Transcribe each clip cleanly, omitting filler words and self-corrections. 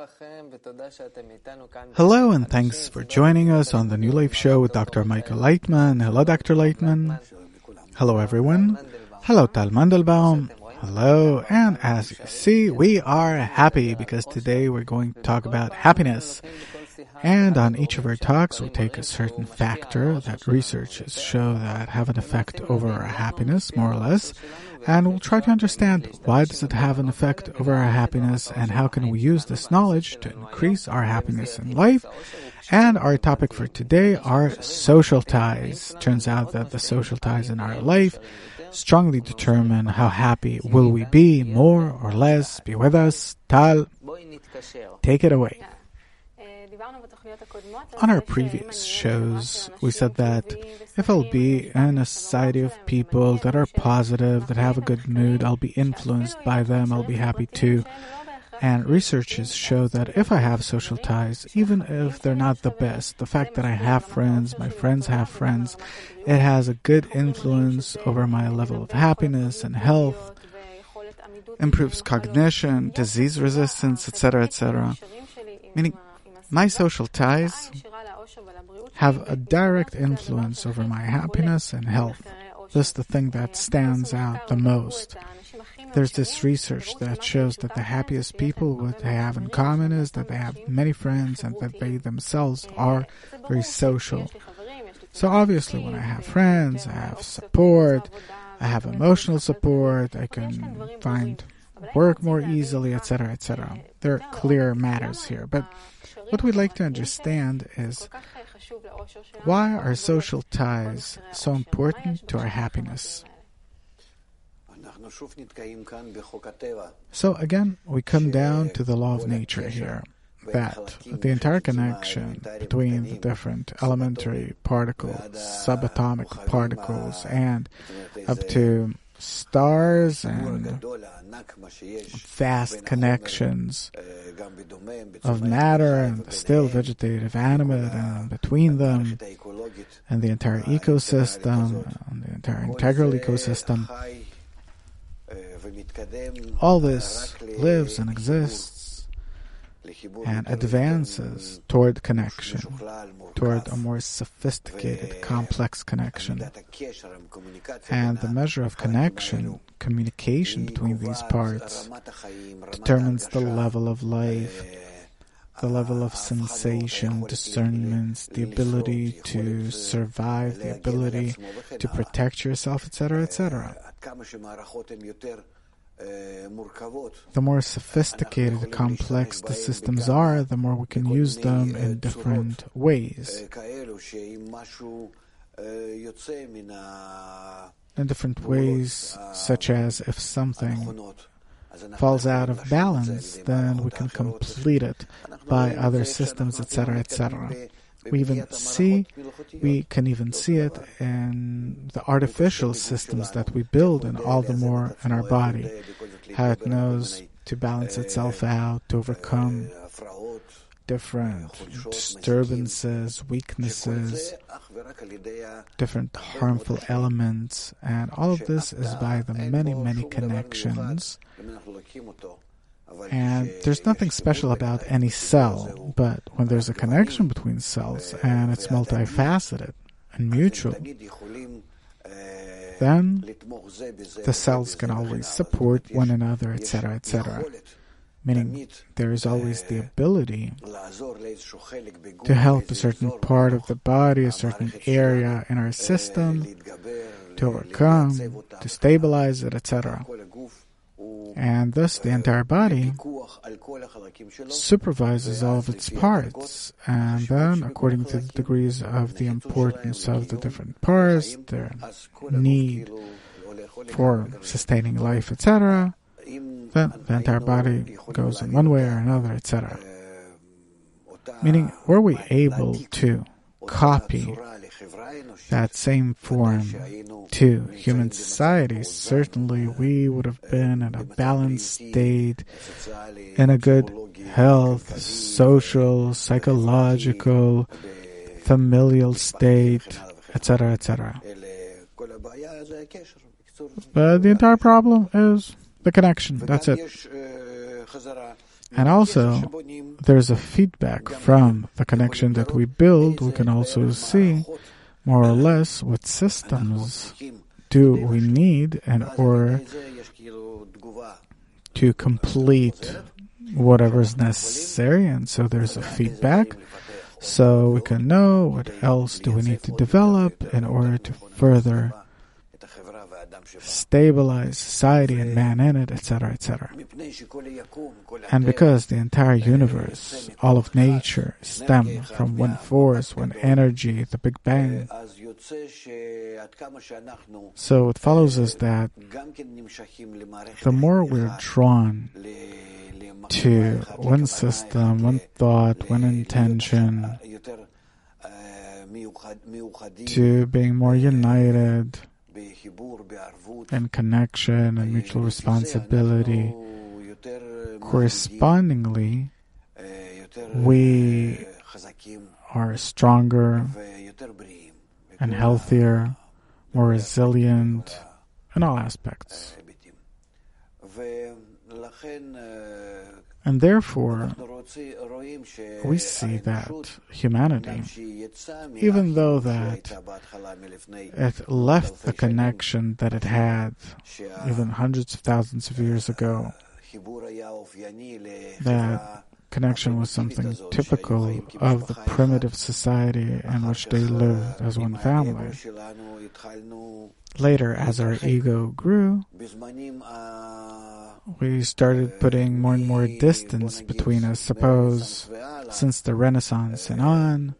Hello, and thanks for joining us on the New Life Show with Dr. Michael Leitman. Hello, Dr. Leitman. Hello, everyone. Hello, Tal Mandelbaum. Hello, and as you see, we are happy because today we're going to talk about happiness. And on each of our talks, we'll take a certain factor that researchers show that have an effect over our happiness, more or less, and we'll try to understand why does it have an effect over our happiness and how can we use this knowledge to increase our happiness in life. And our topic for today are social ties. Turns out that the social ties in our life strongly determine how happy will we be, more or less. Be with us. Tal, take it away. On our previous shows, we said that if I'll be in a society of people that are positive, that have a good mood, I'll be influenced by them, I'll be happy too. And researchers show that if I have social ties, even if they're not the best, the fact that I have friends, my friends have friends, it has a good influence over my level of happiness and health, improves cognition, disease resistance, etc., etc. Meaning, my social ties have a direct influence over my happiness and health. This is the thing that stands out the most. There's this research that shows that the happiest people, what they have in common is that they have many friends and that they themselves are very social. So obviously when I have friends, I have support, I have emotional support, I can find work more easily, etc., etc. There are clear matters here. But what we'd like to understand is why are social ties so important to our happiness? So again, we come down to the law of nature here, that the entire connection between the different elementary particles, subatomic particles, and up to stars and vast connections of matter and still vegetative animate and between them and the entire ecosystem and the entire integral ecosystem. All this lives and exists and advances toward connection, toward a more sophisticated, complex connection. And the measure of connection, communication between these parts, determines the level of life, the level of sensation, discernment, the ability to survive, the ability to protect yourself, etc., etc. The more sophisticated, complex the systems are, the more we can use them in different ways. In different ways, such as if something falls out of balance, then we can complete it by other systems, etc., etc. We can even see it in the artificial systems that we build and all the more in our body, how it knows to balance itself out, to overcome different disturbances, weaknesses, different harmful elements, and all of this is by the many, many connections. And there's nothing special about any cell, but when there's a connection between cells and it's multifaceted and mutual, then the cells can always support one another, etc., etc. Meaning there is always the ability to help a certain part of the body, a certain area in our system, to overcome, to stabilize it, etc. And thus the entire body supervises all of its parts, and then according to the degrees of the importance of the different parts, their need for sustaining life, etc., then the entire body goes in one way or another, etc. Meaning, were we able to copy that same form to human society, certainly we would have been in a balanced state, in a good health, social, psychological, familial state, etc., etc. But the entire problem is the connection. That's it. And also, there's a feedback from the connection that we build. We can also see, more or less, what systems do we need in order to complete whatever is necessary. And so there's a feedback. So we can know what else do we need to develop in order to further stabilize society and man in it, etc., etc. And because the entire universe, all of nature, stem from one force, one energy, the Big Bang, so it follows us that the more we're drawn to one system, one thought, one intention, to being more united in connection and mutual responsibility, correspondingly, we are stronger and healthier, more resilient in all aspects. And therefore, we see that humanity, even though that it left the connection that it had even hundreds of thousands of years ago, that connection was something typical of the primitive society in which they lived as one family. Later, as our ego grew, we started putting more and more distance between us. Suppose, since the Renaissance and on,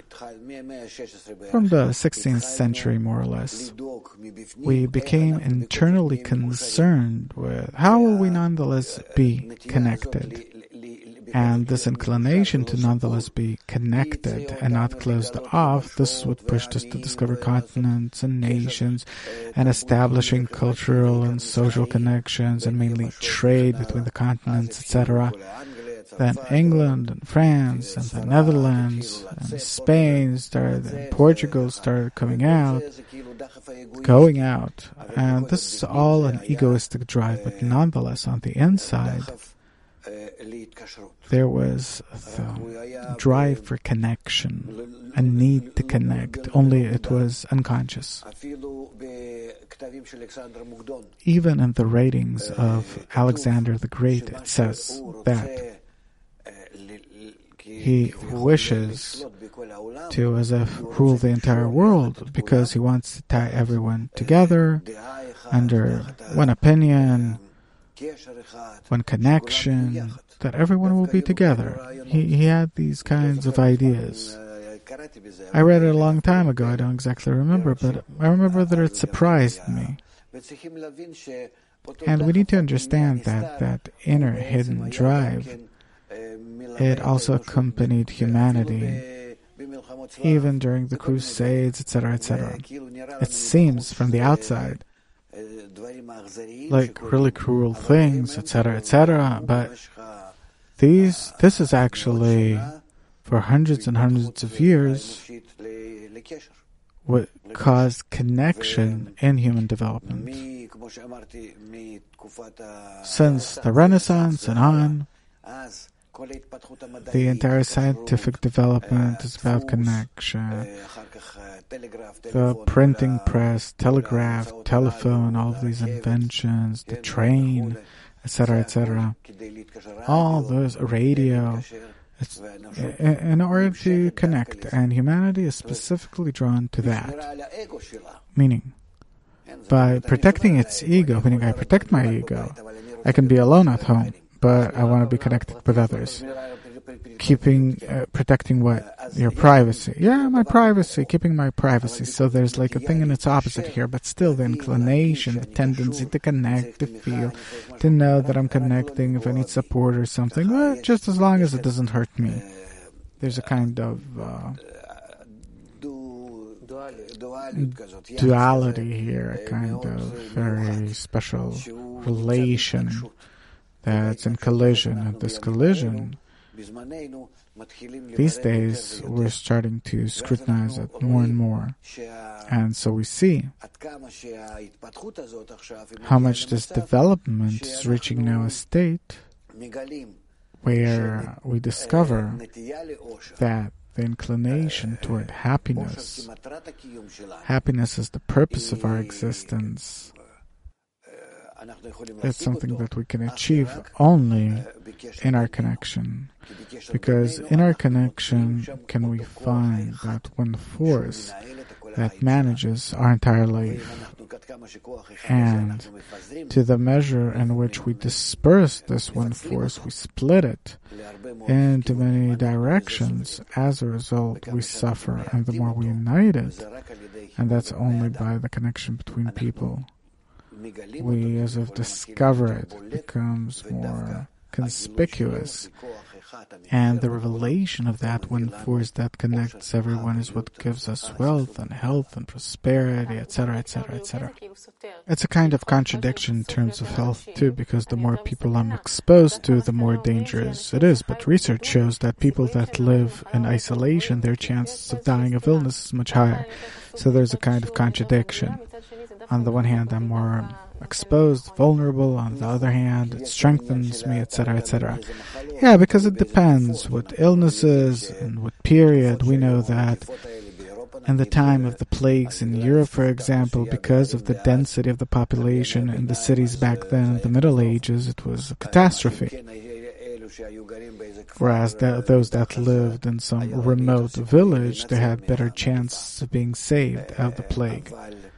from the 16th century more or less, we became internally concerned with how will we nonetheless be connected. And this inclination to nonetheless be connected and not closed off, this is what pushed us to discover continents and nations and establishing cultural and social connections and mainly trade between the continents, etc. Then England and France and the Netherlands and Spain started, and Portugal started going out. And this is all an egoistic drive, but nonetheless on the inside, there was the drive for connection, a need to connect, only it was unconscious. Even in the writings of Alexander the Great, it says that he wishes to, as if, rule the entire world because he wants to tie everyone together under one opinion, one connection, that everyone will be together. He had these kinds of ideas. I read it a long time ago, I don't exactly remember, but I remember that it surprised me. And we need to understand that inner hidden drive, it also accompanied humanity, even during the Crusades, etc., etc. It seems from the outside like really cruel things, etc., etc., but this is actually, for hundreds and hundreds of years, what caused connection in human development. Since the Renaissance and on, the entire scientific development is about connection. The printing press, telegraph, telephone, all of these inventions, the train, etc., etc. All those, radio, it's in order to connect, and humanity is specifically drawn to that. Meaning, by protecting its ego, meaning I protect my ego, I can be alone at home, but I want to be connected with others. Protecting what? Your privacy. Yeah, my privacy, keeping my privacy. So there's like a thing in its opposite here, but still the inclination, the tendency to connect, to feel, to know that I'm connecting if I need support or something, well, just as long as it doesn't hurt me. There's a kind of duality here, a kind of very special relation that's in collision. And this collision, these days, we're starting to scrutinize it more and more. And so we see how much this development is reaching now a state where we discover that the inclination toward happiness is the purpose of our existence. It's something that we can achieve only in our connection. Because in our connection can we find that one force that manages our entire life. And to the measure in which we disperse this one force, we split it into many directions. As a result, we suffer. And the more we unite it, and that's only by the connection between people, we as if discover it, becomes more conspicuous. And the revelation of that one force that connects everyone is what gives us wealth and health and prosperity, etc., etc., etc. It's a kind of contradiction in terms of health too, because the more people I'm exposed to, the more dangerous it is. But research shows that people that live in isolation, their chances of dying of illness is much higher. So there's a kind of contradiction. On the one hand, I'm more exposed, vulnerable. On the other hand, it strengthens me, etc., etc. Yeah, because it depends what illnesses and what period. We know that in the time of the plagues in Europe, for example, because of the density of the population in the cities back then in the Middle Ages, it was a catastrophe. Whereas those that lived in some remote village, they had better chances of being saved out of the plague.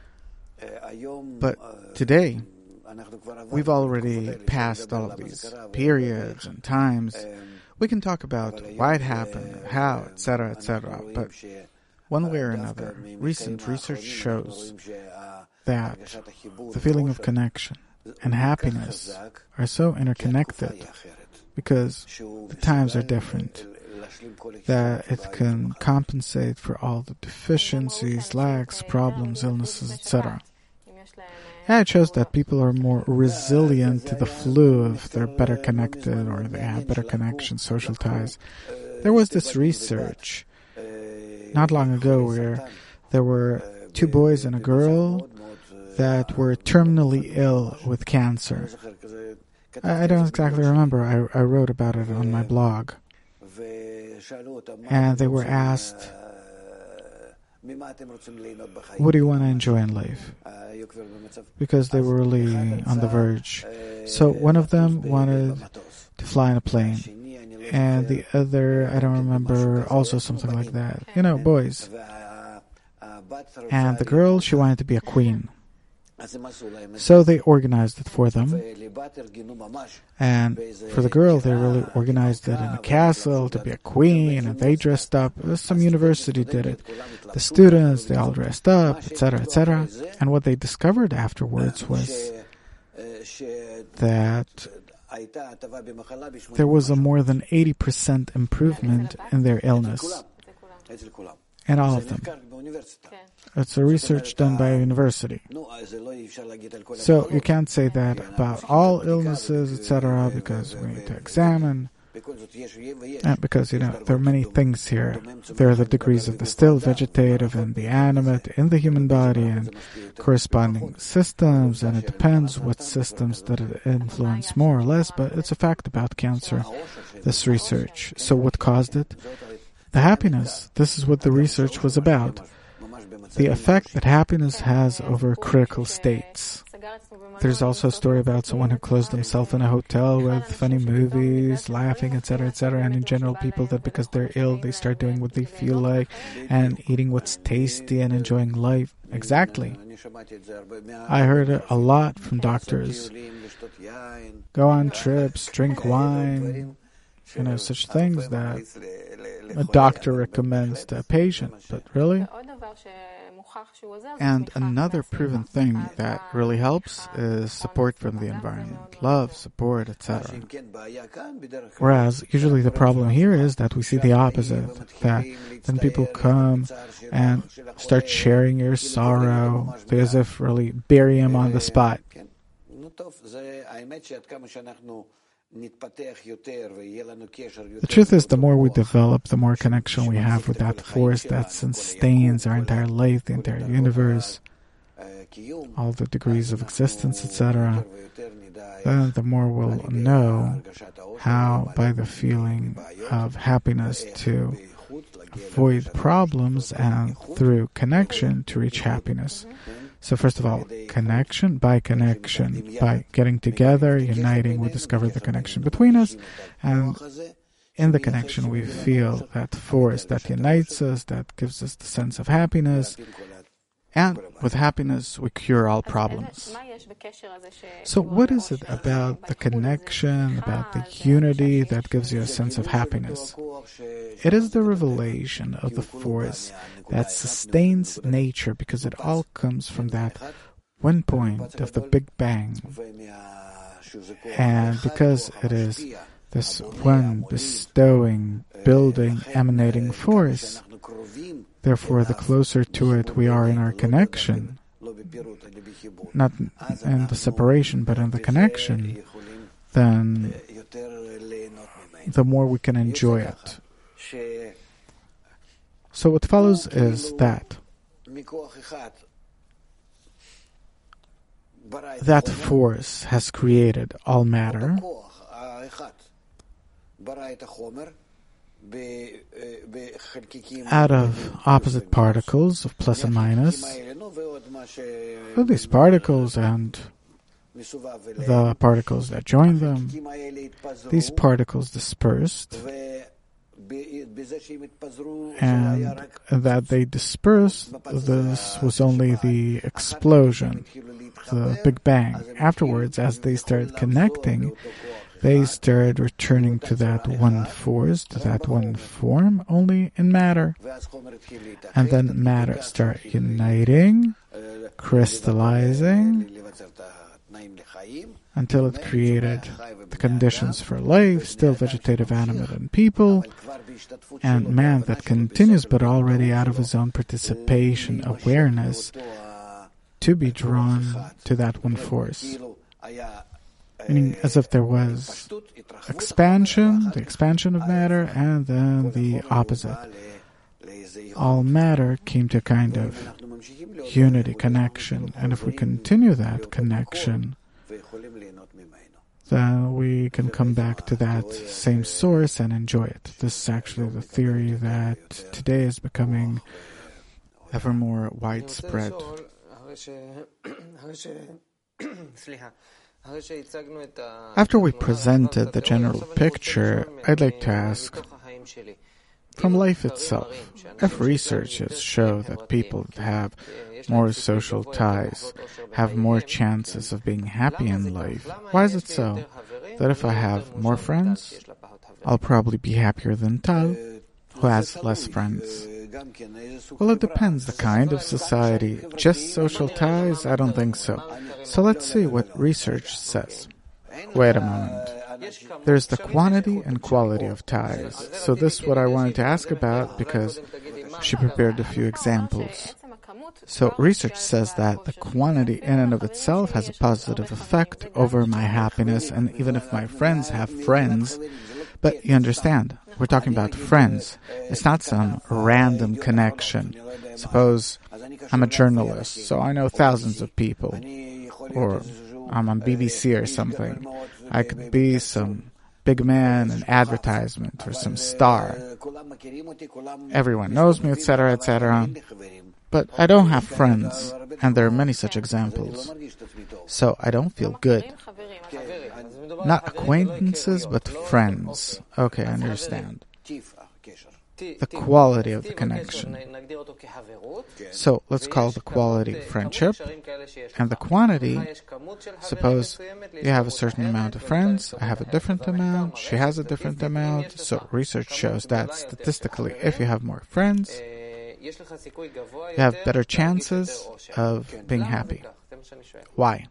But today, we've already passed all of these periods and times. We can talk about why it happened, how, etc., etc. But one way or another, recent research shows that the feeling of connection and happiness are so interconnected because the times are different, that it can compensate for all the deficiencies, lacks, problems, illnesses, etc. And it shows that people are more resilient to the flu if they're better connected or they have better connections, social ties. There was this research not long ago where there were 2 boys and a girl that were terminally ill with cancer. I don't exactly remember. I wrote about it on my blog. And they were asked, what do you want to enjoy in life? Because they were really on the verge. So one of them wanted to fly in a plane. And the other, I don't remember, also something like that. You know, boys. And the girl, she wanted to be a queen. So they organized it for them. And for the girl, they really organized it in a castle to be a queen, and they dressed up. Some university did it. The students, they all dressed up, etc., etc. And what they discovered afterwards was that there was a more than 80% improvement in their illness. And all of them. It's a research done by a university. So you can't say that about all illnesses, etc., because we need to examine. Because, there are many things here. There are the degrees of the still, vegetative, and the animate in the human body, and corresponding systems, and it depends what systems that it influence more or less, but it's a fact about cancer, this research. So what caused it? The happiness. This is what the research was about. The effect that happiness has over critical states. There's also a story about someone who closed himself in a hotel with funny movies, laughing, etc., etc., and in general people that because they're ill, they start doing what they feel like and eating what's tasty and enjoying life. Exactly. I heard it a lot from doctors. Go on trips, drink wine, such things that a doctor recommends to a patient, but really? And another proven thing that really helps is support from the environment. Love, support, etc. Whereas, usually the problem here is that we see the opposite. That then people come and start sharing your sorrow, as if really bury him on the spot. The truth is, the more we develop, the more connection we have with that force that sustains our entire life, the entire universe, all the degrees of existence, etc. then the more we'll know how, by the feeling of happiness, to avoid problems and through connection to reach happiness. So first of all, connection, by getting together, uniting, we discover the connection between us, and in the connection we feel that force that unites us, that gives us the sense of happiness, and with happiness we cure all problems. So what is it about the connection, about the unity that gives you a sense of happiness? It is the revelation of the force that sustains nature, because it all comes from that one point of the Big Bang. And because it is this one bestowing, building, emanating force, therefore the closer to it we are in our connection, not in the separation but in the connection, then the more we can enjoy it. So what follows is that force has created all matter, out of opposite particles of plus and minus. So these particles and the particles that join them, these particles dispersed, and that they dispersed, this was only the explosion, the Big Bang. Afterwards, as they started connecting, they started returning to that one force, to that one form, only in matter. And then matter started uniting, crystallizing, until it created the conditions for life, still vegetative, animate, and people, and man that continues, but already out of his own participation, awareness, to be drawn to that one force. Meaning as if there was expansion, the expansion of matter, and then the opposite. All matter came to a kind of unity, connection, and if we continue that connection, then we can come back to that same source and enjoy it. This is actually the theory that today is becoming ever more widespread. After we presented the general picture, I'd like to ask, from life itself, if researches show that people that have more social ties have more chances of being happy in life, why is it so that if I have more friends, I'll probably be happier than Tal, who has less friends? Well, it depends the kind of society. Just social ties? I don't think so. So let's see what research says. Wait a moment. There's the quantity and quality of ties. So this is what I wanted to ask about, because she prepared a few examples. So research says that the quantity in and of itself has a positive effect over my happiness, and even if my friends have friends. But you understand, we're talking about friends. It's not some random connection. Suppose I'm a journalist, so I know thousands of people, or I'm on BBC or something. I could be some big man in advertisement or some star. Everyone knows me, etc., etc. But I don't have friends, and there are many such examples. So I don't feel good. Not acquaintances, but friends. Okay, I understand. The quality of the connection. So let's call the quality friendship, and the quantity, suppose you have a certain amount of friends, I have a different amount, she has a different amount. So research shows that statistically, if you have more friends, you have better chances of being happy. Why?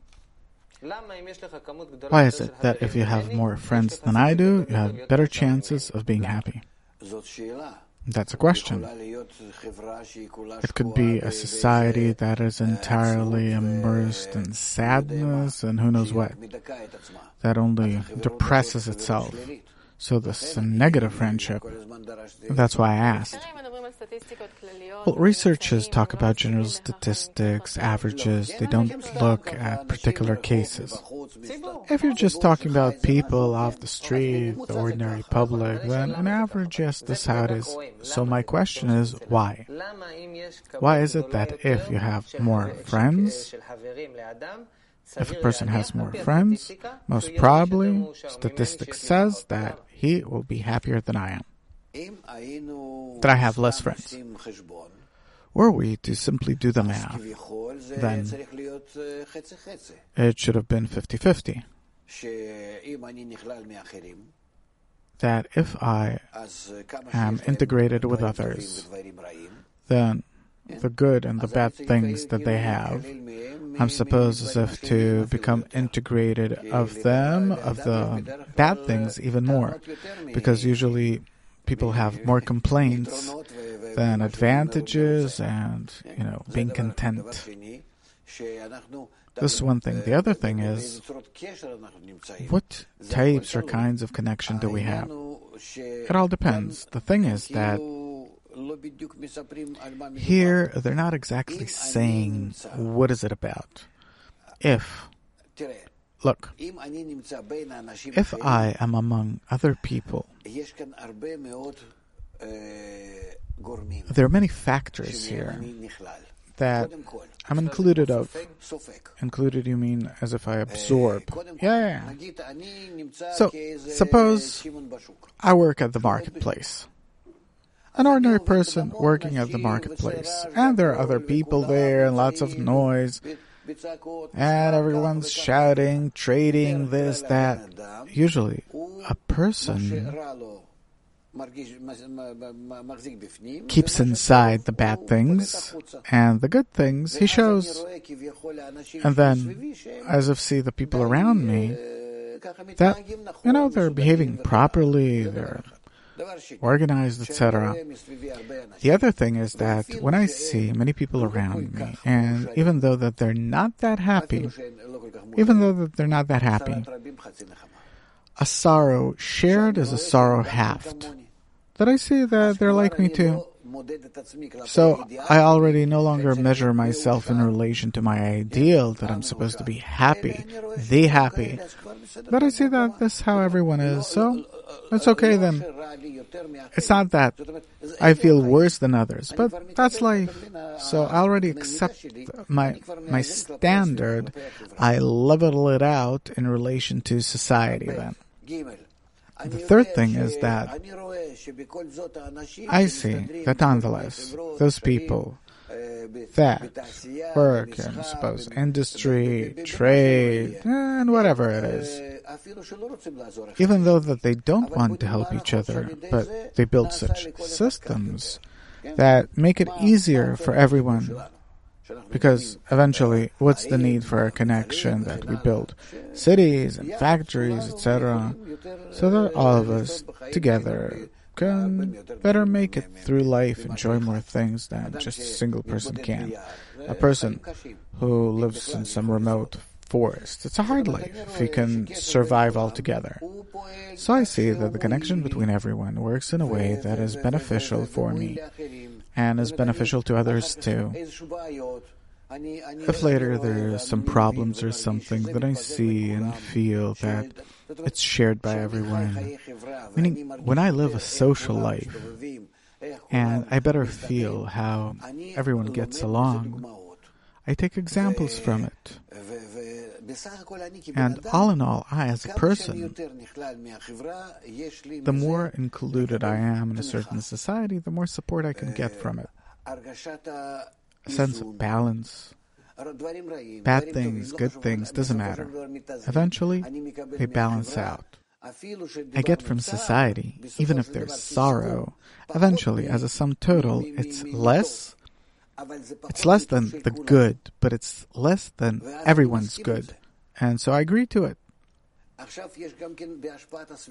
Why is it that if you have more friends than I do, you have better chances of being happy? That's a question. It could be a society that is entirely immersed in sadness and who knows what, that only depresses itself. So this negative friendship. That's why I asked. Well, researchers talk about general statistics, averages. They don't look at particular cases. If you're just talking about people off the street, the ordinary public, then an average, yes, this is how it is. So my question is, why? Why is it that if you have more friends, if a person has more friends, most probably, statistics says that he will be happier than I am. That I have less friends. Were we to simply do the math, then it should have been 50-50. That if I am integrated with others, then the good and the bad things that they have, I'm supposed as if to become integrated of them, of the bad things even more. Because usually people have more complaints than advantages and, being content. This is one thing. The other thing is, what types or kinds of connection do we have? It all depends. The thing is that here, they're not exactly saying, what is it about? Look, if I am among other people, there are many factors here that I'm included of. Included, you mean as if I absorb. Yeah. So, suppose I work at the marketplace. An ordinary person working at the marketplace. And there are other people there and lots of noise. And everyone's shouting, trading, this, that. Usually, a person keeps inside the bad things, and the good things he shows. And then, as if see the people around me, that, they're behaving properly, they're organized, etc. The other thing is that when I see many people around me, and even though that they're not that happy, a sorrow shared is a sorrow halved. That I see that they're like me too. So I already no longer measure myself in relation to my ideal that I'm supposed to be happy, the happy. But I see that this is how everyone is, so it's okay then. It's not that I feel worse than others, but that's life. So I already accept my standard. I level it out in relation to society then. The third thing is that I see that nonetheless, those people that work in, suppose, industry, trade, and whatever it is, even though that they don't want to help each other, but they build such systems that make it easier for everyone. Because eventually, what's the need for a connection that we build? Cities and factories, etc. So that all of us together can better make it through life, enjoy more things than just a single person can. A person who lives in some remote forest, it's a hard life if he can survive altogether. So I see that the connection between everyone works in a way that is beneficial for me and is beneficial to others too. If later there are some problems or something that I see and feel that it's shared by everyone, meaning when I live a social life and I better feel how everyone gets along, I take examples from it. And all in all, I as a person, the more included I am in a certain society, the more support I can get from it. A sense of balance. Bad things, good things, doesn't matter. Eventually, they balance out. I get from society, even if there's sorrow, eventually, as a sum total, it's less than the good, but it's less than everyone's good. And so I agree to it.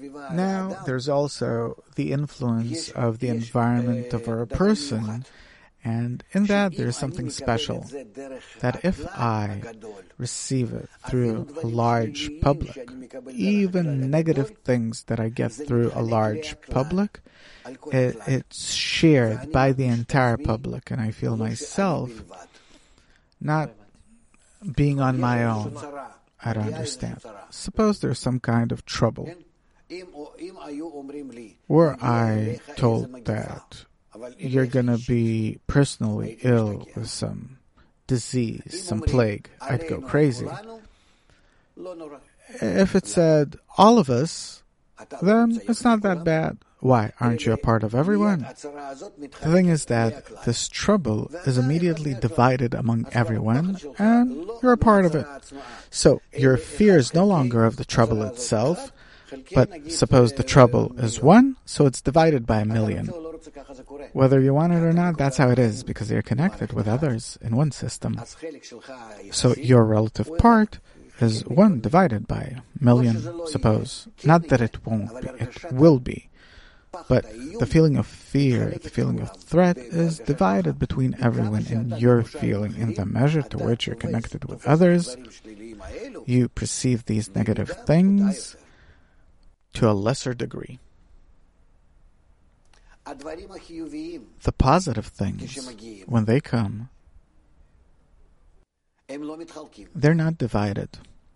Now, there's also the influence of the environment of our person And in that, there is something special, that if I receive it through a large public, even negative things that I get through a large public, it's shared by the entire public, and I feel myself not being on my own. I don't understand. Suppose there's some kind of trouble, were I told that you're going to be personally ill with some disease, some plague, I'd go crazy. If it said all of us, then it's not that bad. Why? Aren't you a part of everyone? The thing is that this trouble is immediately divided among everyone, and you're a part of it. So your fear is no longer of the trouble itself, but suppose the trouble is one, so it's divided by 1,000,000. Whether you want it or not, that's how it is, because you're connected with others in one system. So your relative part is 1 divided by 1,000,000, suppose. Not that it won't be, it will be. But the feeling of fear, the feeling of threat is divided between everyone, and your feeling, in the measure to which you're connected with others, you perceive these negative things to a lesser degree. The positive things, when they come, they're not divided,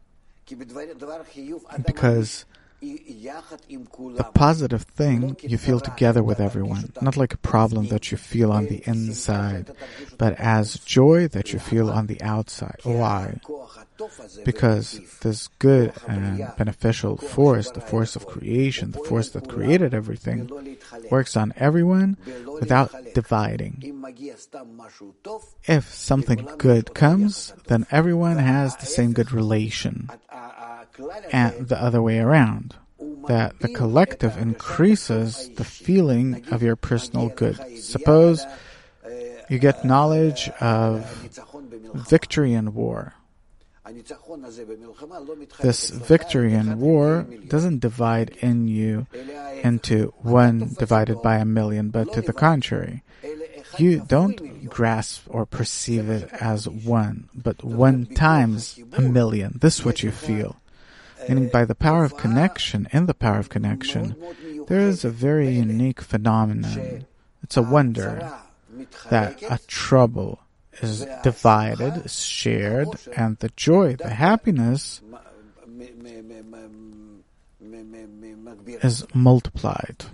because the positive thing you feel together with everyone, not like a problem that you feel on the inside, but as joy that you feel on the outside. Why? Because this good and beneficial force, the force of creation, the force that created everything, works on everyone without dividing. If something good comes, then everyone has the same good relation. And the other way around, that the collective increases the feeling of your personal good. Suppose you get knowledge of victory in war. This victory in war doesn't divide in you into 1 divided by 1,000,000, but to the contrary. You don't grasp or perceive it as 1, but 1 times 1,000,000. This is what you feel. Meaning, by the power of connection, in the power of connection, there is a very unique phenomenon. It's a wonder that a trouble is divided, is shared, and the joy, the happiness, is multiplied.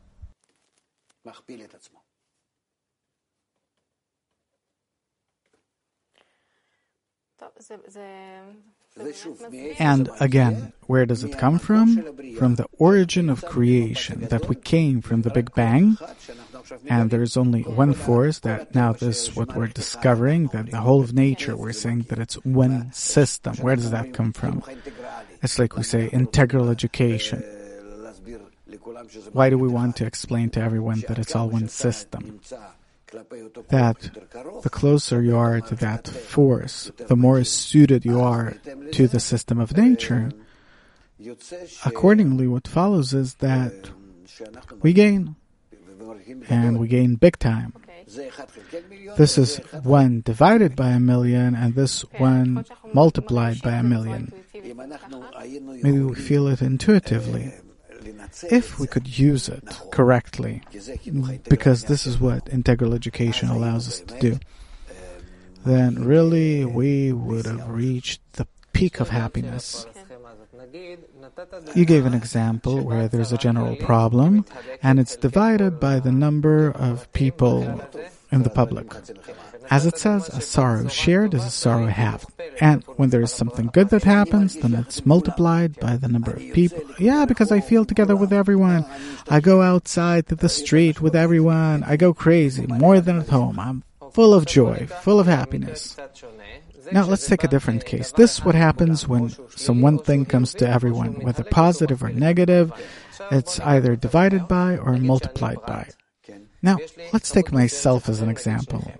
And again, where does it come from? From the origin of creation, that we came from the Big Bang, and there is only one force, that now this is what we're discovering, that the whole of nature, we're saying that it's one system. Where does that come from? It's like we say, integral education. Why do we want to explain to everyone that it's all one system? That the closer you are to that force, the more suited you are to the system of nature. Accordingly, what follows is that we gain, and we gain big time. This is 1 divided by 1,000,000, and this 1 multiplied by 1,000,000. Maybe we feel it intuitively. If we could use it correctly, because this is what integral education allows us to do, then really we would have reached the peak of happiness. You gave an example where there's a general problem, and it's divided by the number of people in the public. As it says, a sorrow shared is a sorrow halved. And when there is something good that happens, then it's multiplied by the number of people. Yeah, because I feel together with everyone. I go outside to the street with everyone. I go crazy, more than at home. I'm full of joy, full of happiness. Now, let's take a different case. This is what happens when some one thing comes to everyone, whether positive or negative. It's either divided by or multiplied by. Now, let's take myself as an example.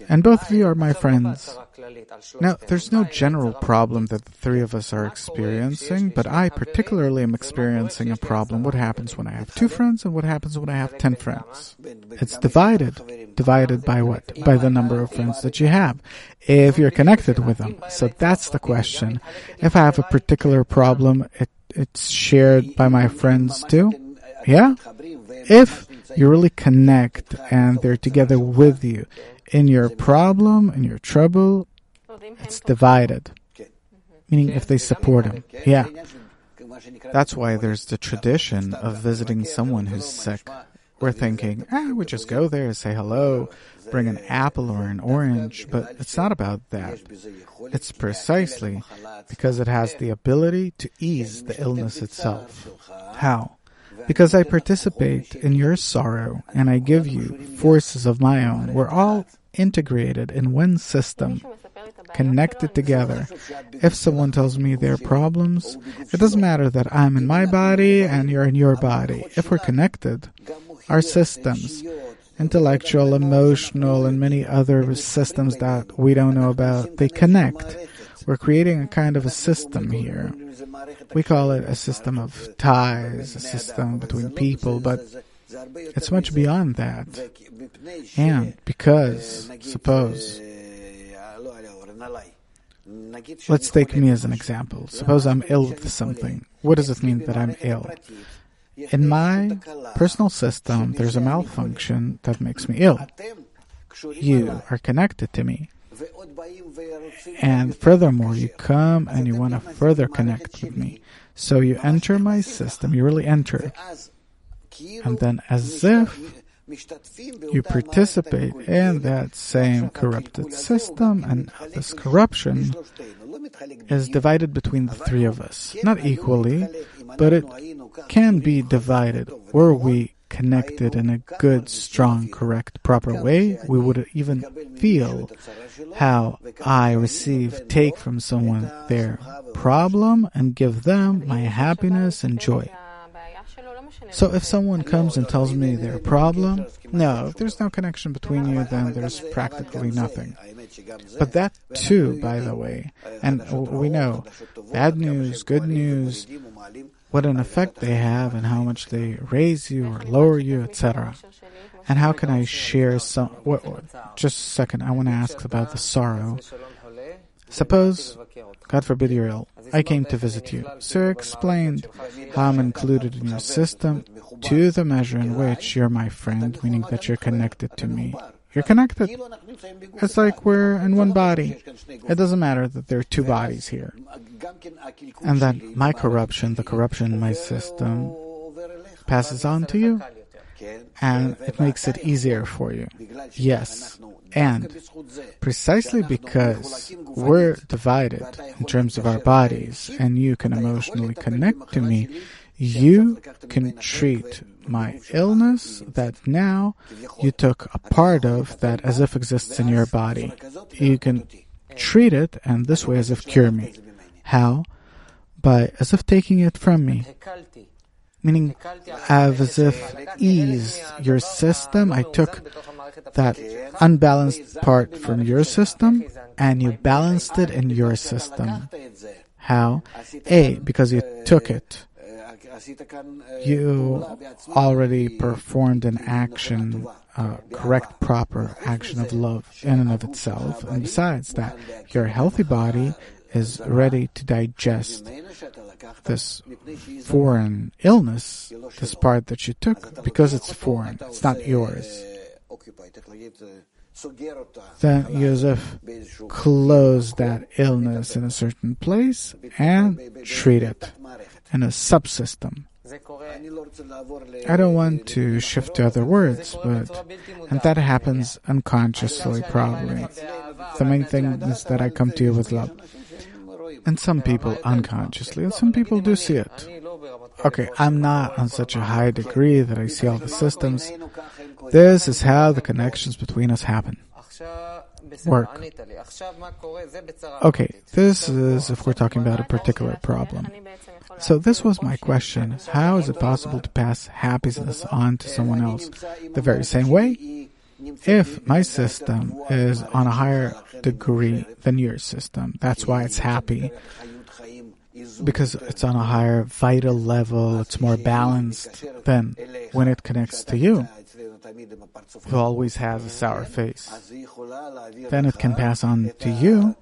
and both of you are my friends. Now, there's no general problem that the three of us are experiencing, but I particularly am experiencing a problem. What happens when I have 2 friends, and what happens when I have 10 friends? It's divided. Divided by what? By the number of friends that you have, if you're connected with them. So that's the question. If I have a particular problem, it's shared by my friends too? Yeah? If you really connect and they're together with you in your problem, in your trouble, it's divided. Meaning if they support him. Yeah. That's why there's the tradition of visiting someone who's sick. We're thinking, we just go there, say hello, bring an apple or an orange, but it's not about that. It's precisely because it has the ability to ease the illness itself. How? Because I participate in your sorrow and I give you forces of my own. We're all integrated in one system, connected together. If someone tells me their problems, it doesn't matter that I'm in my body and you're in your body. If we're connected, our systems, intellectual, emotional, and many other systems that we don't know about, they connect. We're creating a kind of a system here. We call it a system of ties, a system between people, but it's much beyond that. And because, suppose, let's take me as an example. Suppose I'm ill with something. What does it mean that I'm ill? In my personal system, there's a malfunction that makes me ill. You are connected to me. And furthermore, you come and you want to further connect with me. So you enter my system, you really enter. And then as if you participate in that same corrupted system, and this corruption is divided between the three of us. Not equally, but it can be divided. Were we connected in a good, strong, correct, proper way, we would even feel how I take from someone their problem and give them my happiness and joy. So if someone comes and tells me their problem, no, if there's no connection between you, then there's practically nothing. But that too, by the way, and we know, bad news, good news, what an effect they have and how much they raise you or lower you, etc. And how can I share some... just a second, I want to ask about the sorrow. Suppose, God forbid you're ill, I came to visit you. So I explained how I'm included in your system to the measure in which you're my friend, meaning that you're connected to me. You're connected. It's like we're in one body. It doesn't matter that there are 2 bodies here. And then my corruption, the corruption in my system, passes on to you. And it makes it easier for you. Yes. And precisely because we're divided in terms of our bodies and you can emotionally connect to me, you can treat my illness that now you took a part of that as if exists in your body. You can treat it and this way as if cure me. How? By as if taking it from me. Meaning, as if eased your system. I took that unbalanced part from your system and you balanced it in your system. How? Because you took it. You already performed an action, correct, proper action of love in and of itself. And besides that, your healthy body is ready to digest this foreign illness, this part that you took, because it's foreign, it's not yours. Then Yosef closed that illness in a certain place and treat it in a subsystem. I don't want to shift to other words, and that happens unconsciously probably. The main thing is that I come to you with love. And some people unconsciously, and some people do see it. Okay, I'm not on such a high degree that I see all the systems. This is how the connections between us happen. Work. Okay, this is if we're talking about a particular problem. So this was my question. How is it possible to pass happiness on to someone else? The very same way? If my system is on a higher degree than your system, that's why it's happy. Because it's on a higher vital level, it's more balanced, then when it connects to you, who always has a sour face, then it can pass on to you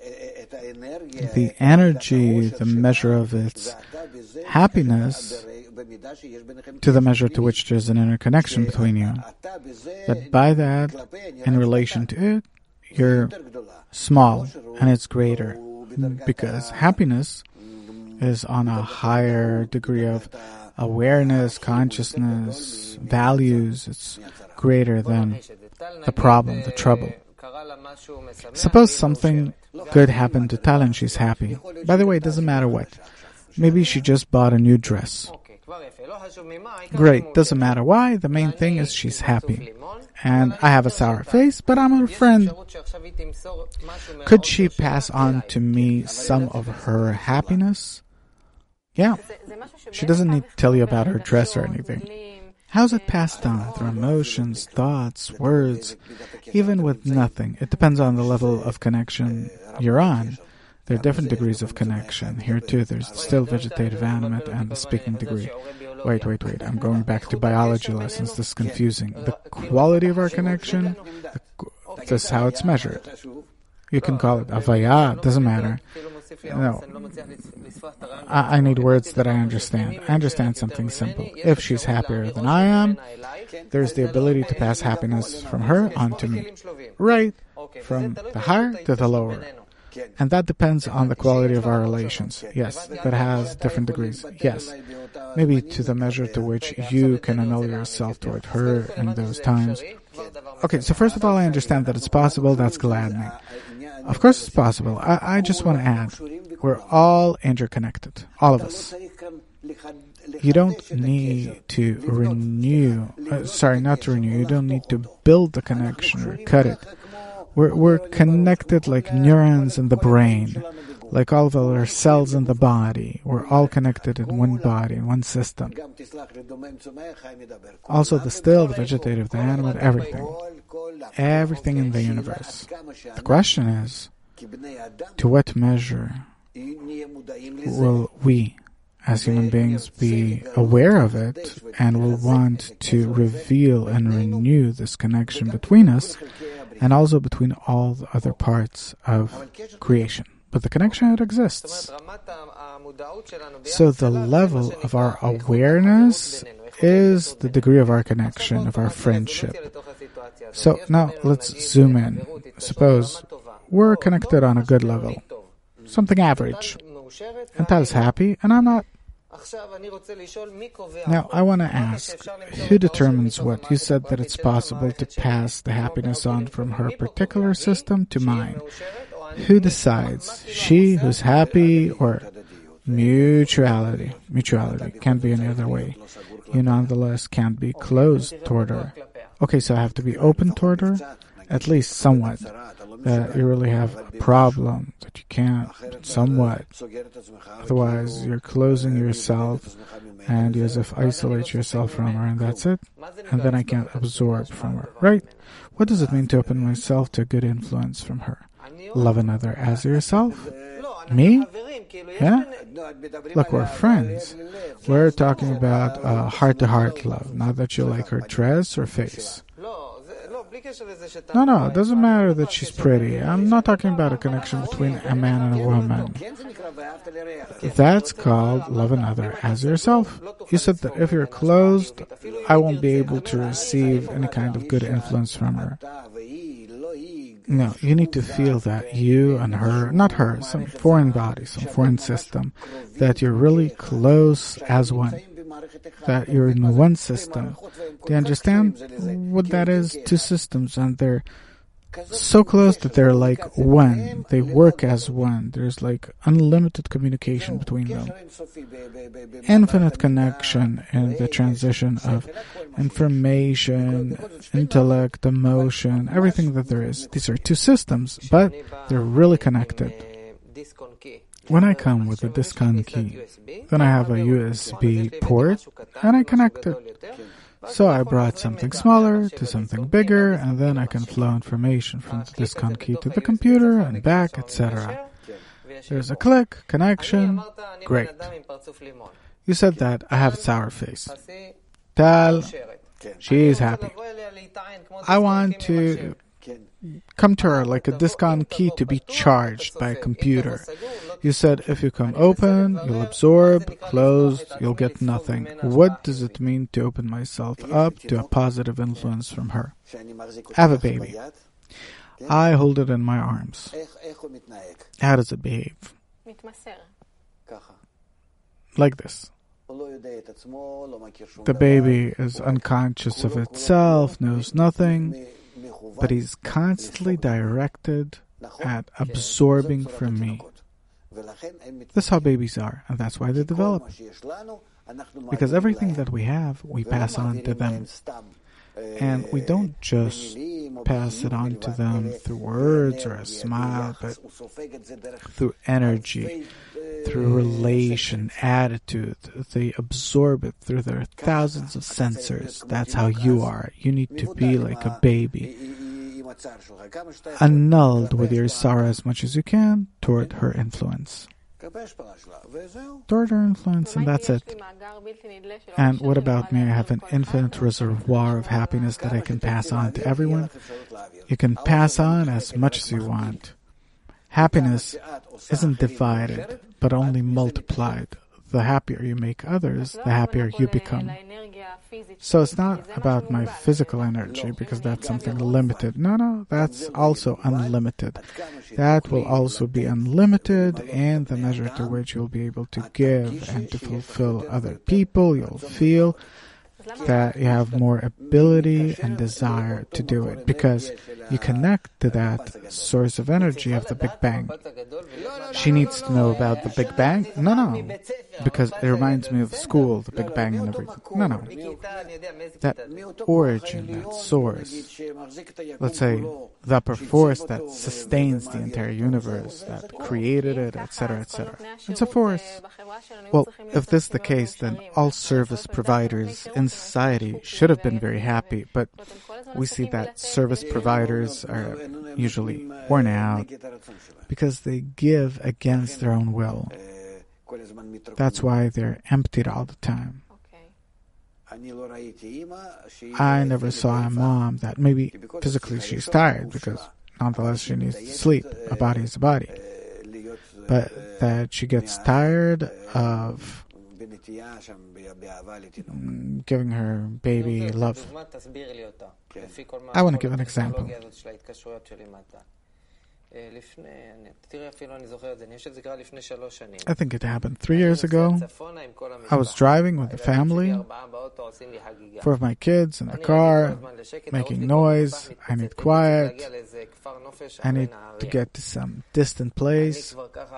the energy, the measure of its happiness, to the measure to which there's an interconnection between you. But by that, in relation to it, you're small and it's greater, because happiness is on a higher degree of awareness, consciousness, values. It's greater than the problem, the trouble. Suppose something good happened to Tal and she's happy. By the way, it doesn't matter what. Maybe she just bought a new dress. Great, doesn't matter why. The main thing is she's happy. And I have a sour face, but I'm her friend. Could she pass on to me some of her happiness? Yeah. She doesn't need to tell you about her dress or anything. How's it passed on? Through emotions, thoughts, words, even with nothing. It depends on the level of connection you're on. There are different degrees of connection. Here too, there's still vegetative, animate, and the speaking degree. Wait. I'm going back to biology lessons. This is confusing. The quality of our connection, this is how it's measured. You can call it avaya, doesn't matter. No, I need words that I understand. I understand something simple. If she's happier than I am, there's the ability to pass happiness from her onto me. Right, from the higher to the lower. And that depends on the quality of our relations. Yes, that has different degrees. Yes, maybe to the measure to which you can annul yourself toward her in those times. Okay, so first of all, I understand that it's possible. That's gladdening. Of course it's possible. I just want to add, we're all interconnected. All of us. You don't need to renew, you don't need to build the connection or cut it. We're connected like neurons in the brain, like all of our cells in the body. We're all connected in one body, in one system. Also the still, the vegetative, the animate, everything. Everything in the universe. The question is, to what measure will we, as human beings, be aware of it and will want to reveal and renew this connection between us and also between all the other parts of creation? But the connection, it exists. So the level of our awareness is the degree of our connection, of our friendship. So now let's zoom in. Suppose we're connected on a good level, something average, and Tal's happy and I'm not. Now I want to ask, who determines what? You said that it's possible to pass the happiness on from her particular system to mine. Who decides? She who's happy, or mutuality? Mutuality can't be any other way. You nonetheless can't be closed toward her. Okay, so I have to be open toward her, at least somewhat. That you really have a problem, that you can't, somewhat. Otherwise, you're closing yourself and you as if isolate yourself from her, and that's it. And then I can't absorb from her, right? What does it mean to open myself to a good influence from her? Love another as yourself? Me? Yeah? Look, we're friends. We're talking about heart-to-heart love, not that you like her dress or face. No, it doesn't matter that she's pretty. I'm not talking about a connection between a man and a woman. That's called love another as yourself. You said that if you're closed, I won't be able to receive any kind of good influence from her. No, you need to feel that you and her, not her, some foreign body, some foreign system, that you're really close as one, that you're in one system. Do you understand what that is? Two systems, and they're so close that they're like one. They work as one. There's like unlimited communication between them. Infinite connection in the transition of information, intellect, emotion, everything that there is. These are two systems, but they're really connected. When I come with a disc on key, then I have a USB port and I connect it. So I brought something smaller to something bigger, and then I can flow information from the discon key to the computer and back, etc. There's a click, connection, great. You said that I have a sour face. Tal, she is happy. I want to come to her like a discon key to be charged by a computer. You said if you come open, you'll absorb, closed, you'll get nothing. What does it mean to open myself up to a positive influence from her? I have a baby. I hold it in my arms. How does it behave? Like this. The baby is unconscious of itself, knows nothing, but he's constantly directed at absorbing from me. That's how babies are, and that's why they develop. Because everything that we have, we pass on to them. And we don't just pass it on to them through words or a smile, but through energy, through relation, attitude. They absorb it through their thousands of sensors. That's how you are. You need to be like a baby. Annulled with your sorrow as much as you can toward her influence. Toward her influence, and that's it. And what about me? I have an infinite reservoir of happiness that I can pass on to everyone. You can pass on as much as you want. Happiness isn't divided, but only multiplied. The happier you make others, the happier you become. So it's not about my physical energy, because that's something limited. No, that's also unlimited. That will also be unlimited, and the measure to which you'll be able to give and to fulfill other people. You'll feel that you have more ability and desire to do it, because you connect to that source of energy of the Big Bang. She needs to know about the Big Bang? No, because it reminds me of school, the Big Bang and everything. No. That origin, that source, let's say the upper force that sustains the entire universe, that created it, etc., etc. It's a force. Well, if this is the case, then all service providers in society should have been very happy, but we see that service providers are usually worn out because they give against their own will. That's why they're emptied all the time. I never saw a mom that maybe physically she's tired, because nonetheless she needs to sleep. A body is a body. But that she gets tired of giving her baby love. I want to give an example. I think it happened 3 years ago. I was driving with the family, 4 of my kids in the car, making noise. I need quiet. I need to get to some distant place.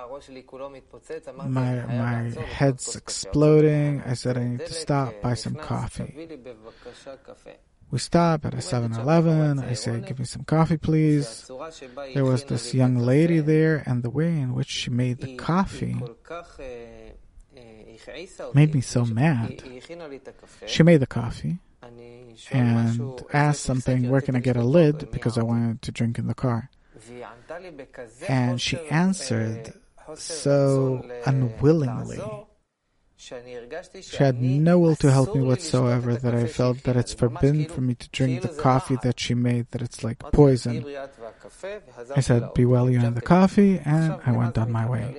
My head's exploding. I said I need to stop, buy some coffee. We stop at a 7-Eleven. I say, give me some coffee, please. There was this young lady there, and the way in which she made the coffee made me so mad. She made the coffee and asked something, where can I get a lid, because I wanted to drink in the car. And she answered so unwillingly. She had no will to help me whatsoever, that I felt that it's forbidden for me to drink the coffee that she made, that it's like poison. I said, be well, you and the coffee, and I went on my way.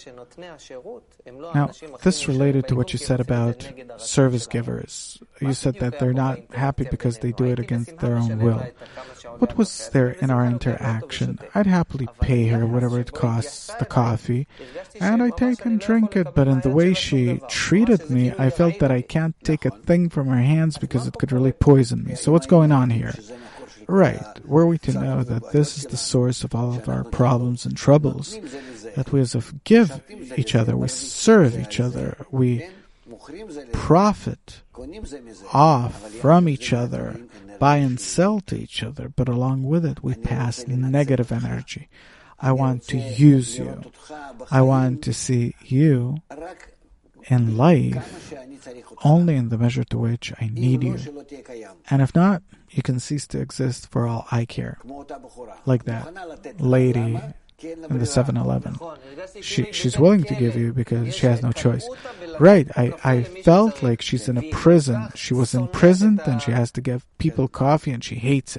Now, this related to what you said about service givers. You said that they're not happy because they do it against their own will. What was there in our interaction? I'd happily pay her whatever it costs, the coffee, and I take and drink it, but in the way she treated me, I felt that I can't take a thing from her hands because it could really poison me. So what's going on here? Right. Were we to know that this is the source of all of our problems and troubles, that we as if give each other, we serve each other, we profit off from each other, buy and sell to each other, but along with it we pass negative energy. I want to use you. I want to see you in life only in the measure to which I need you. And if not, you can cease to exist for all I care. Like that lady in the 7-Eleven. She's willing to give you because she has no choice. Right, I felt like she's in a prison. She was imprisoned and she has to give people coffee and she hates it.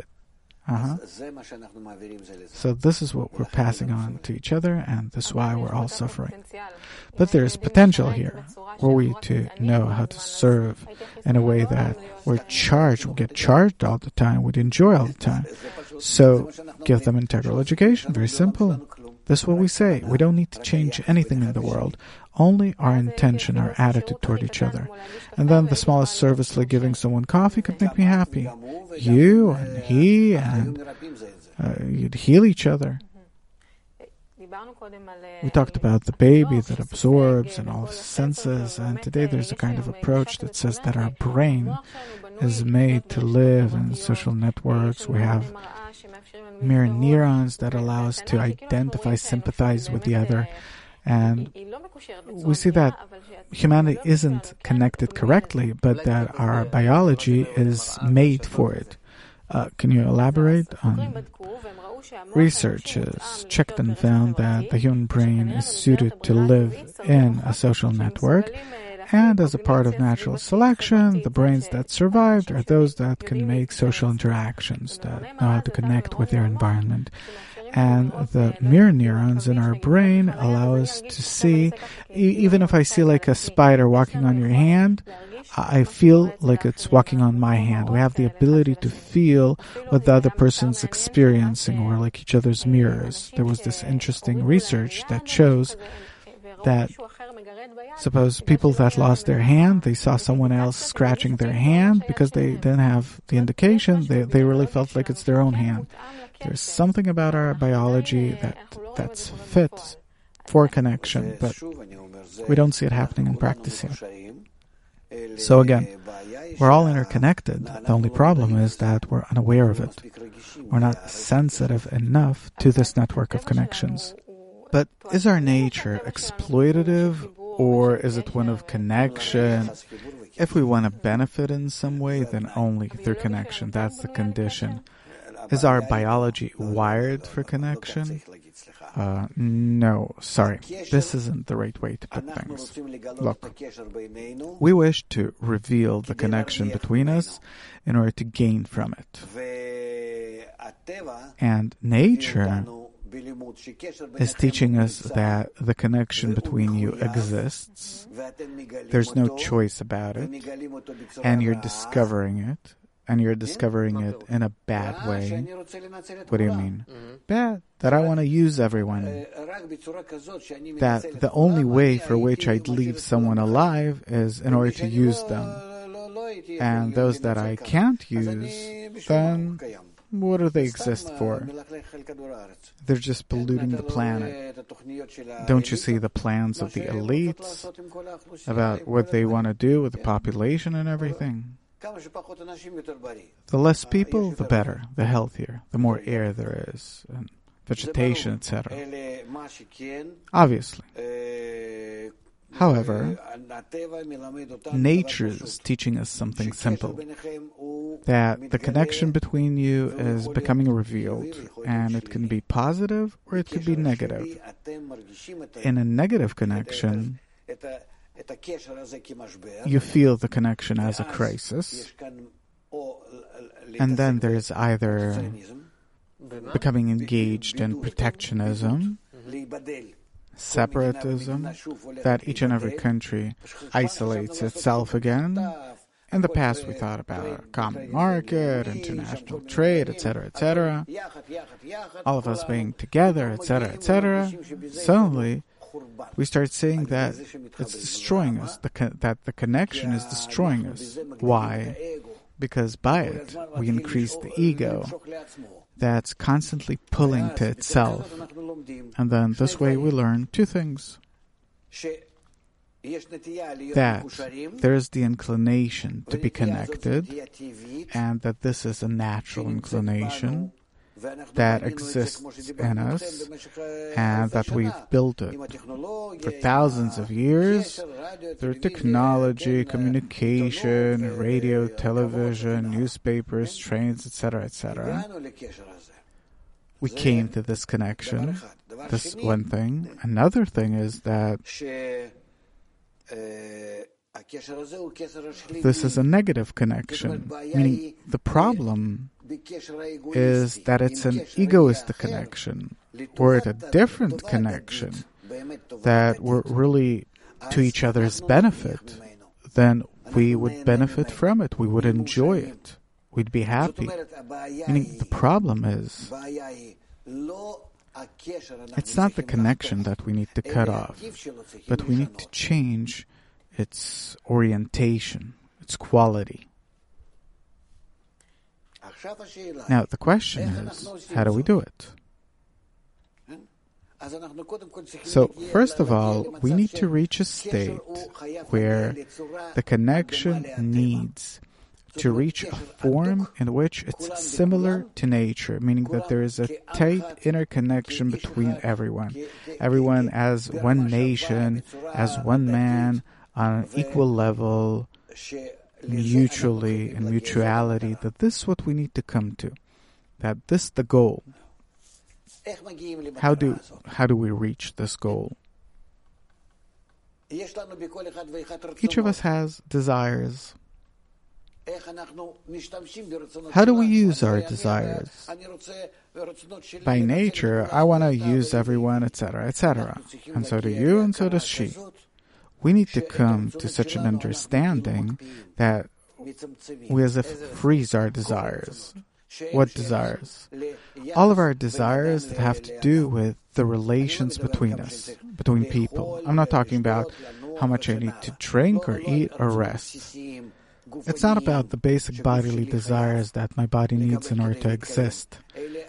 So this is what we're passing on to each other, and this is why we're all suffering. But there's potential here. Were we to know how to serve in a way that we get charged all the time, we'd enjoy all the time. So give them integral education, very simple. This is what we say. We don't need to change anything in the world, only our intention, our attitude toward each other. And then the smallest service, like giving someone coffee, could make me happy. You and he, and you'd heal each other. We talked about the baby that absorbs and all of his senses, and today there's a kind of approach that says that our brain is made to live in social networks. We have mirror neurons that allow us to identify, sympathize with the other. And we see that humanity isn't connected correctly, but that our biology is made for it. Can you elaborate on researchers checked and found that the human brain is suited to live in a social network, and as a part of natural selection, the brains that survived are those that can make social interactions, that know how to connect with their environment. And the mirror neurons in our brain allow us to see, even if I see like a spider walking on your hand, I feel like it's walking on my hand. We have the ability to feel what the other person's experiencing. We're like each other's mirrors. There was this interesting research that shows that, suppose people that lost their hand, they saw someone else scratching their hand because they didn't have the indication. They really felt like it's their own hand. There's something about our biology that's fit for connection, but we don't see it happening in practice here. So again, we're all interconnected. The only problem is that we're unaware of it. We're not sensitive enough to this network of connections. But is our nature exploitative, or is it one of connection? If we want to benefit in some way, then only through connection. That's the condition. Is our biology wired for connection? No, sorry. This isn't the right way to put things. Look, we wish to reveal the connection between us in order to gain from it. And nature is teaching us that the connection between you exists. There's no choice about it. And you're discovering it. And you're discovering it in a bad way. What do you mean? Bad. That I want to use everyone. That the only way for which I'd leave someone alive is in order to use them. And those that I can't use, then what do they exist for? They're just polluting the planet. Don't you see the plans of the elites about what they want to do with the population and everything? The less people, the better, the healthier, the more air there is, and vegetation, etc. Obviously. However, nature is teaching us something simple, that the connection between you is becoming revealed, and it can be positive or it could be negative. In a negative connection, you feel the connection as a crisis, and then there's either becoming engaged in protectionism, separatism, that each and every country isolates itself again. In the past, we thought about a common market, international trade, etc., etc. All of us being together, etc., etc. Suddenly, we start seeing that it's destroying us, that the connection is destroying us. Why? Because by it, we increase the ego that's constantly pulling to itself. And then this way we learn two things. That there is the inclination to be connected, and that this is a natural inclination, that exists in us and that we've built it for thousands of years through technology, communication, radio, television, newspapers, trains, etc., etc. We came to this connection. This one thing. Another thing is that this is a negative connection, meaning the problem is that it's an egoistic connection. We're at a different connection that we're really to each other's benefit, then we would benefit from it. We would enjoy it. We'd be happy. Meaning the problem is it's not the connection that we need to cut off, but we need to change its orientation, its quality. Now, the question is, how do we do it? So, first of all, we need to reach a state where the connection needs to reach a form in which it's similar to nature, meaning that there is a tight interconnection between everyone. Everyone as one nation, as one man, on an equal level, mutually, in mutuality, that this is what we need to come to. That this is the goal. How do we reach this goal? Each of us has desires. How do we use our desires? By nature, I want to use everyone, etc., etc. And so do you, and so does she. We need to come to such an understanding that we as if freeze our desires. What desires? All of our desires that have to do with the relations between us, between people. I'm not talking about how much I need to drink or eat or rest. It's not about the basic bodily desires that my body needs in order to exist,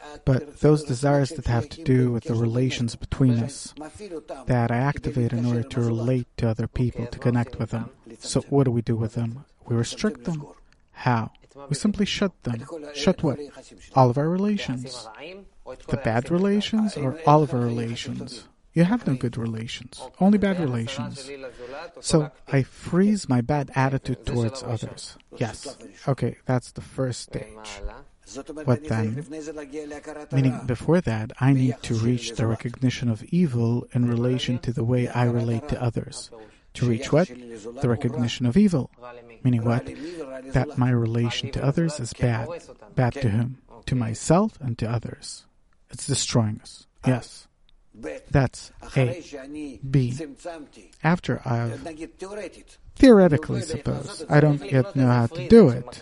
but those desires that have to do with the relations between us, that I activate in order to relate to other people, to connect with them. So what do we do with them? We restrict them. How? We simply shut them. Shut what? All of our relations. The bad relations or all of our relations? You have no good relations, only bad relations. So I freeze my bad attitude towards others. Yes. Okay, that's the first stage. What then? Meaning before that, I need to reach the recognition of evil in relation to the way I relate to others. To reach what? The recognition of evil. Meaning what? That my relation to others is bad. Bad to whom? To myself and to others. It's destroying us. Yes. That's A. B. After I've theoretically, suppose, I don't yet know how to do it,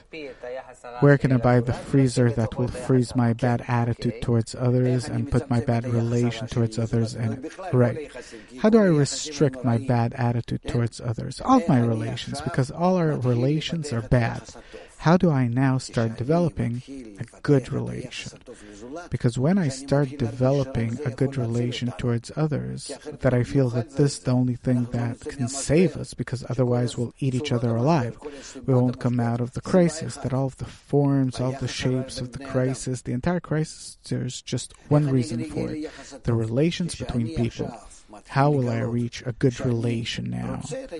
where can I buy the freezer that will freeze my bad attitude towards others and put my bad relation towards others in it? Right. How do I restrict my bad attitude towards others? All of my relations, because all our relations are bad. How do I now start developing a good relation? Because when I start developing a good relation towards others, that I feel that this is the only thing that can save us, because otherwise we'll eat each other alive. We won't come out of the crisis, that all of the forms, all of the shapes of the crisis, the entire crisis, there's just one reason for it. The relations between people. How will I reach a good relation now?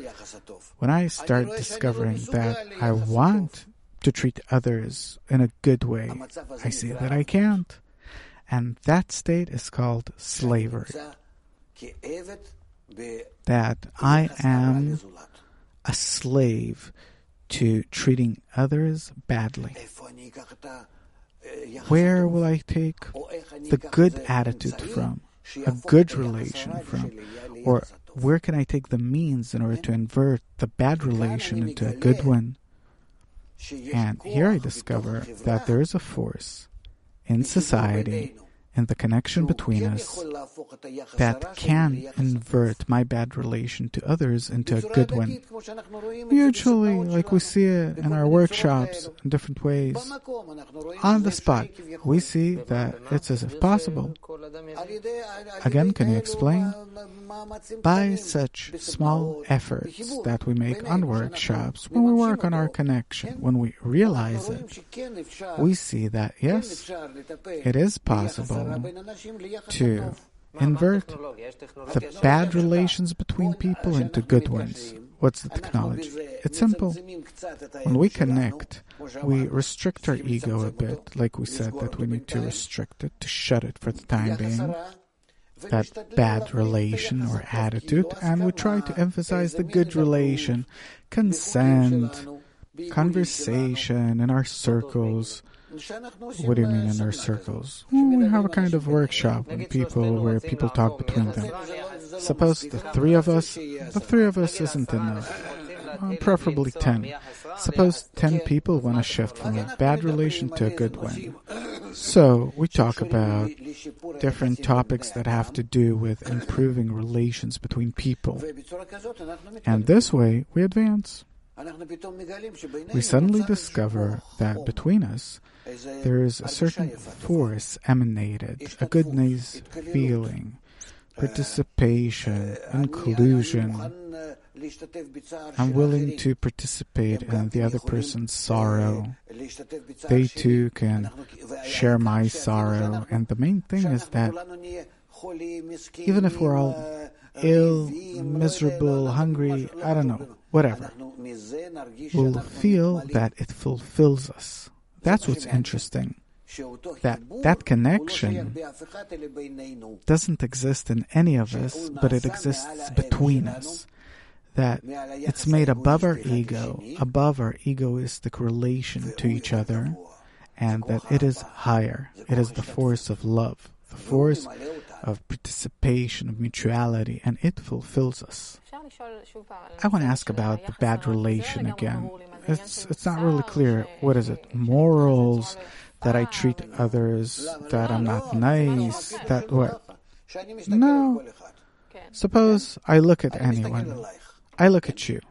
When I start discovering that I want to treat others in a good way, I see that I can't. And that state is called slavery. That I am a slave to treating others badly. Where will I take the good attitude from, a good relation from? Or where can I take the means in order to invert the bad relation into a good one? And here I discover that there is a force in society, in the connection between us, that can invert my bad relation to others into a good one. Usually, like we see it in our workshops in different ways, on the spot, we see that it's as if possible. Again, can you explain? by such small efforts that we make on workshops, when we work on our connection, when we realize it, we see that, yes, it is possible to invert the bad relations between people into good ones. What's the technology? It's simple. When we connect, we restrict our ego a bit, like we said that we need to restrict it, to shut it for the time being, that bad relation or attitude, and we try to emphasize the good relation, consent, conversation in our circles. What do you mean in our circles? Well, we have a kind of workshop where people talk between them. Suppose the three of us isn't enough. Preferably 10. Suppose 10 people want to shift from a bad relation to a good one. So we talk about different topics that have to do with improving relations between people. And this way we advance. We suddenly discover that between us there is a certain force emanated, a good nice feeling, participation, inclusion. I'm willing to participate in the other person's sorrow. They too can share my sorrow. And the main thing is that even if we're all ill, miserable, hungry, I don't know, whatever, we'll feel that it fulfills us. That's what's interesting. That connection doesn't exist in any of us, but it exists between us. That it's made above our ego, above our egoistic relation to each other, and that it is higher. It is the force of love, the force of participation, of mutuality, and it fulfills us. I want to ask about the bad relation again. It's not really clear. What is it? Morals, that I treat others, that I'm not nice, that what? No. Suppose I look at anyone. I look at you.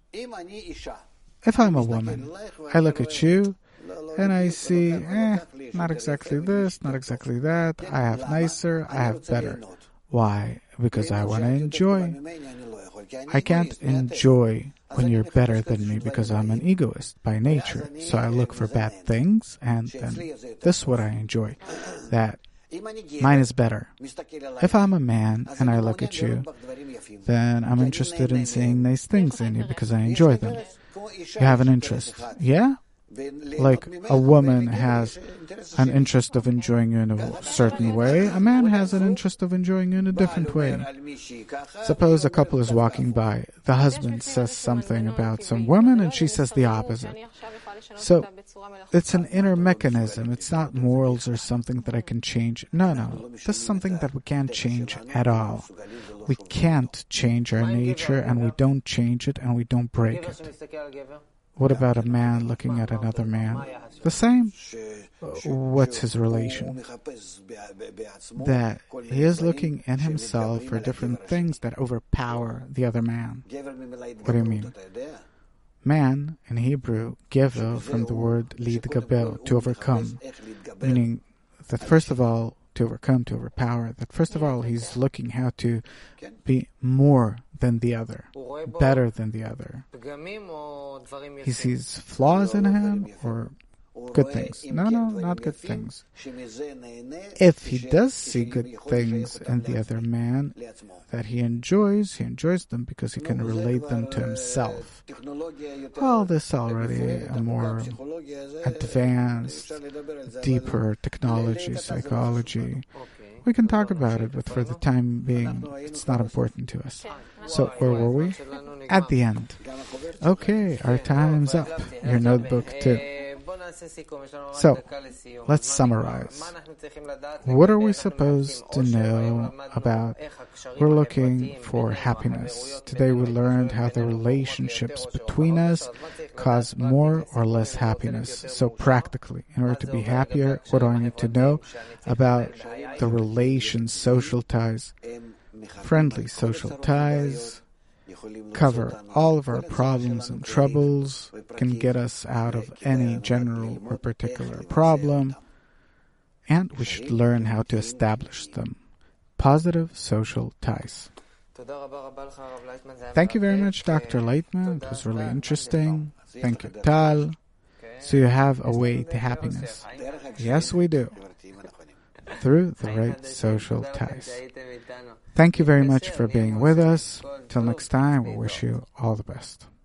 If I'm a woman, I look at you and I see, not exactly this, not exactly that. I have nicer, I have better. Why? Because I want to enjoy. I can't enjoy when you're better than me because I'm an egoist by nature. So I look for bad things, and then this is what I enjoy. That mine is better. If I'm a man and I look at you, then I'm interested in seeing nice things in you because I enjoy them. You have an interest. Yeah? Like a woman has an interest of enjoying you in a certain way, a man has an interest of enjoying you in a different way. Suppose a couple is walking by. The husband says something about some woman and she says the opposite. So it's an inner mechanism. It's not morals or something that I can change. No. This is something that we can't change at all. We can't change our nature, and we don't change it, and we don't break it. What about a man looking at another man? The same. What's his relation? That he is looking in himself for different things that overpower the other man. What do you mean? Man, in Hebrew, gever, from the word lidgaber, to overcome. Meaning that first of all, to overcome, to overpower, that first of all he's looking how to be more than the other, better than the other. He sees flaws in him or good things. No, not good things. If he does see good things in the other man that he enjoys them because he can relate them to himself. Well, this is already a more advanced, deeper technology, psychology. We can talk about it, but for the time being, it's not important to us. So, where were we? At the end. Okay, our time's up. Your notebook too. So, let's summarize. What are we supposed to know about? We're looking for happiness. Today we learned how the relationships between us cause more or less happiness. So practically, in order to be happier, what do I need to know about the relations, social ties? Friendly social ties cover all of our problems and troubles, can get us out of any general or particular problem, and we should learn how to establish them. Positive social ties. Thank you very much, Dr. Leitman. It was really interesting. Thank you, Tal. So you have a way to happiness. Yes, we do. Through the right social ties. Thank you very much for being with us. Till next time, we wish you all the best.